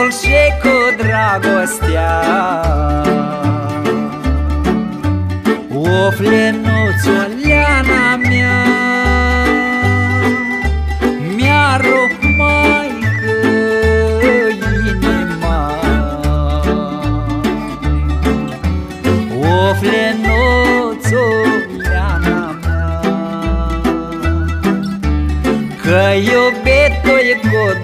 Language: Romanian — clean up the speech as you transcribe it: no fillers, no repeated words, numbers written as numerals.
și cu dragostea. O flenuțuleana mea mi-a rupt maică inima. O flenuțuleana mea, că iubit-o-i cu